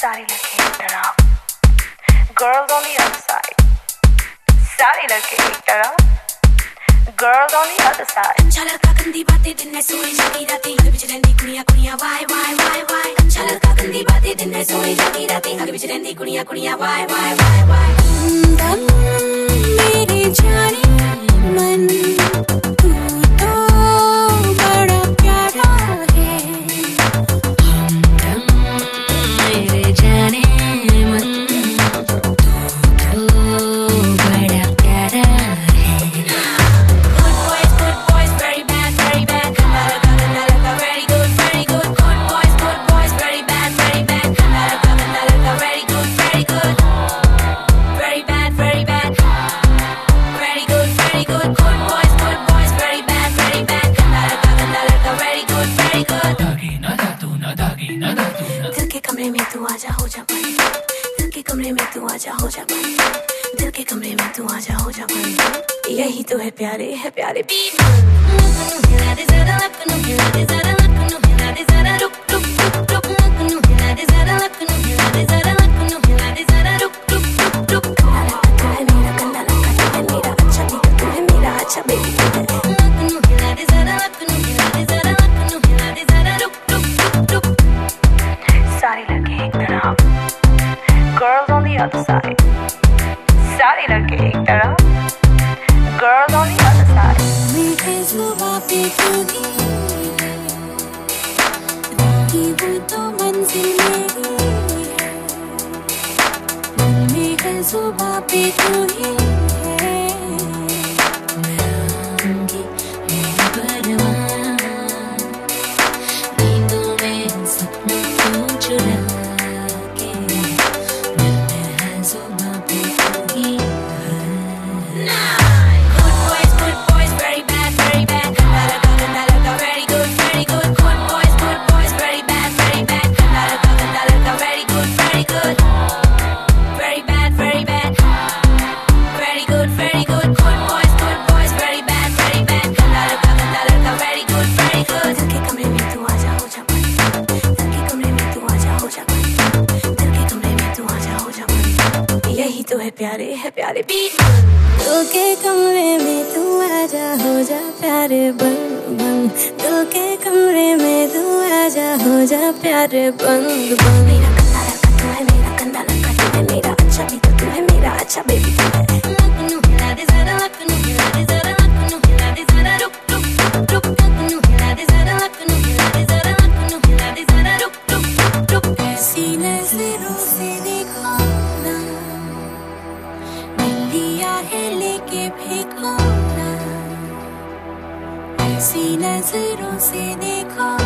सारी लड़के एक तरफ, girls on the other side. सारी लड़के एक तरफ, girls on the other side. अच्छा लड़का गंदी बातें दिन में सोई जागी रातें आगे पीछे रहती कुड़ियां कुड़ियां वाई वाई वाई वाई. अच्छा लड़का गंदी बातें दिन में सोई जागी रातें आगे पीछे रहती कुड़ियां कुड़ियां वाई वाई वाई वाई. मेरे जाने मन तू तो बड़ा प्यारा है. मेरे जाने मन तू तो बड़ा प्यारा है. Good boys, very bad, very bad. Ganda lagga, very good, very good. Good boys, very bad, very bad. Ganda lagga, very good, very good. Very bad, very bad. Very good, very good. Good boys, very bad, very bad. Ganda lagga, very good, very good. दागी ना दातू ना दागी ना दातू ना. दिल के कमरे में तू आजा हो जा पानी. दिल के कमरे में तू आजा हो जा पानी. दिल के कमरे में तू आजा हो जा पानी. यही तो है प्यारे बीट. हिला दे जरा लखनऊ, हिला दे जरा लखनऊ, हिला दे जरा रुक रुक रुक रुक. लखनऊ हिला दे जरा लखनऊ, हिला दे जरा लखनऊ, हिला दे जरा रुक रुक रुक रुक. तू है मेरा गंदा लड़का, तू है मेरा अच्छा बेबी, तू है मेरा अच्छा बेबी. लखनऊ हिला दे जरा लखनऊ, हिला दे जरा लखनऊ, हिला दे जरा रुक रुक रुक रुक. सारी लड़के एक तरफ, girls on the other side. सारी लड़के एक तरफ, girls on the other side. मीठे जुबां पे तू ही है, राही वो तो मंजिल मेरी है. मीठे जुबां पे तू ही है, मैं आऊंगी मेरी परवान. नींदों में सपनों को चुरा के मिलने हैं जुबां पे तू ही है. Good boys, very bad, very bad. Ganda lagga, very good, very good. Good boys, very bad, very bad. Ganda lagga, very good, very good. Very bad, very bad. Very good, very good. Good boys, very bad, very bad. Ganda lagga, very good, very good. दिल के कमरे में तू आजा हो जा पानी. दिल के कमरे में तू आजा हो जा पानी. दिल के कमरे में तू आजा हो जा पानी. यही तो है प्यारे बीट. दिल के कमरे में तू आजा हो जा प्यारे बन बन. दिल के कमरे में तू आजा हो जा प्यारे बन बन. मेरा गंदा लड़का, तू है मेरा गंदा लड़का, तू है मेरा अच्छा बेबी, तू है मेरा अच्छा बेबी. लखनऊ हिला दे जरा लखनऊ, हिला दे जरा लखनऊ, हिला दे जरा रुक रुक रुक रुक. लखनऊ हिला दे जरा लखनऊ, हिला दे जरा लखनऊ, हिला दे जरा रुक रुक रुक रुक. ऐसी नजरों से देखो ना, लिया है लेके फेंको ना. ऐसी नजरों से देखो